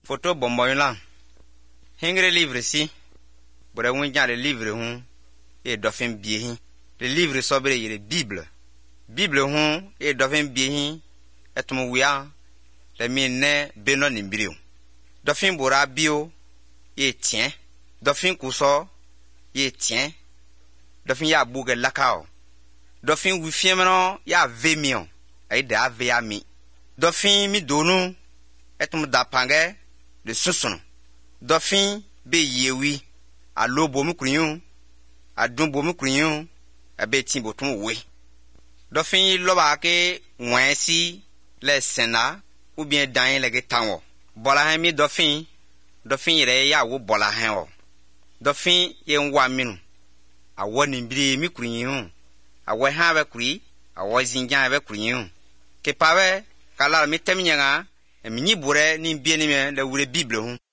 Photo bomboyla. Hingre livre si. Bora wunja le livre hun e dofin biehi. Le livre sobre le Bible. Bible hun e dofin biehi etum wia le minne beno nimbrio. Dofin bora bio e tien. Dofin kuso e tien. Dofin ya buge lakao. Dofin wifiemno ya vemion. Ai da vea mi. Dofin mi donu etum da pange de susun. Dofin be yewi a lobo mu kunyun a dumbo mu kunyun a be timbo tun we. Dofin loba ke wensi le sena ou bien dan le getanwo. Bola hen mi dofin yere ya wo bola hen o. Dofin ye nwa minu a woni mbiri mi kunyun a we ha be kuri a wo zinjan be kunyun ke pawe kala mi temnyanga mi ni bure ni bie ni me le wure Bible hun.